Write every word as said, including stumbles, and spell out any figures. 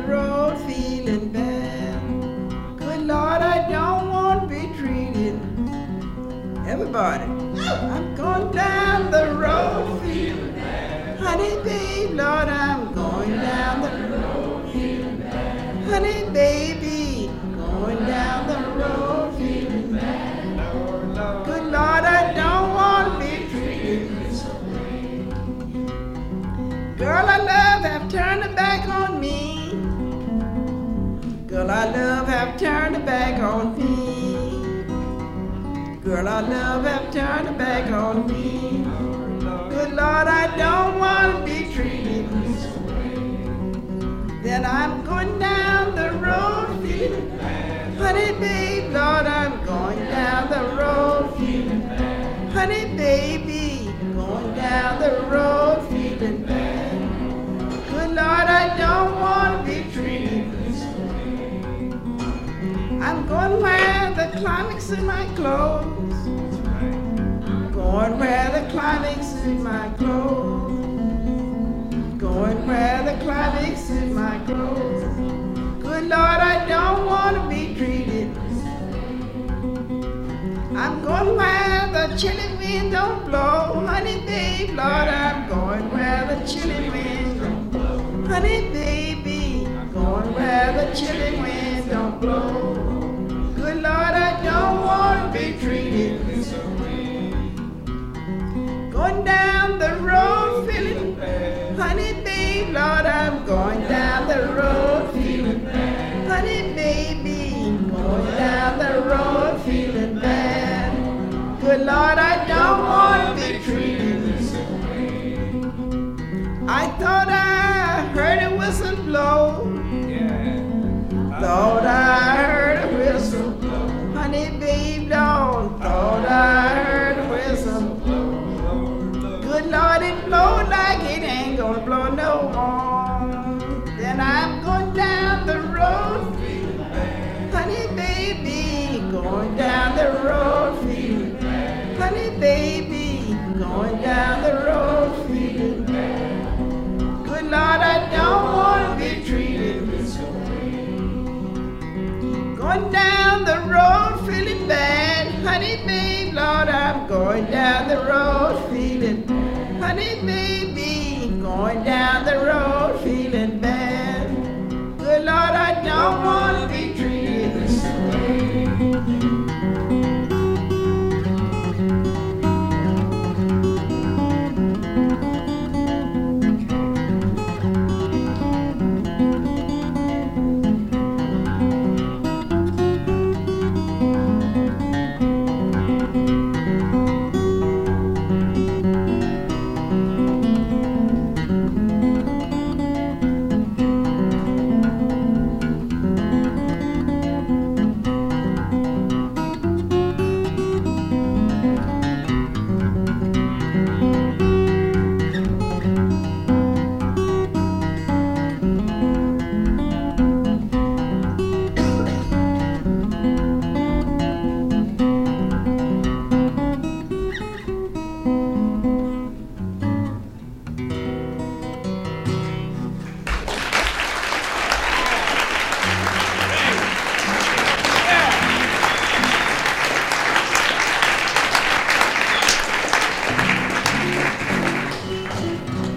road feeling bad. Good Lord, I don't want to be treated. Everybody, I'm going down the road feeling bad. Honey, babe, Lord, I'm going down the road feeling bad. Honey, baby, going down the road feeling bad. Good Lord, I don't want to be treated. Girl I love have turned her back on me. Girl I love have turned her back on me. Girl I love have turned her back on me. Good Lord, I don't want to be treated this way. Then I'm going down the road feeling bad. Honey, babe, Lord, I'm going down the road feeling bad. Honey, baby, going down the road feeling bad. Good Lord, I don't want to be treated this way. I'm going where the climax in my clothes. Going where the climax in my clothes. Going where the climax in my clothes. Good Lord, I don't want to be treated. I'm going where the chilly wind don't blow. Honey, babe, Lord, I'm going where the chilly wind don't blow. Honey, baby, going where the chilly wind don't blow. Good Lord, I don't want to be treated this way. Going down the road feeling bad. Honey, babe, Lord, I'm going down the road feeling bad. Honey, baby, going down the road feeling bad. Good Lord, I don't want to be treated this way. I thought I heard a whistle blow. Thought I heard a whistle blow. Honey, babe, don't. Thought I heard a whistle blow. Good Lord, it blowed like it ain't gonna blow no more. Then I'm going down the road feeling bad. Honey, baby, going down the road feeling bad. Honey, baby, going down the road feeling bad. Good Lord, I don't want to be treated this way. Going down the road feeling bad. Honey, babe, Lord, I'm going down the road feeling bad. Honey, baby, going down the road feeling bad.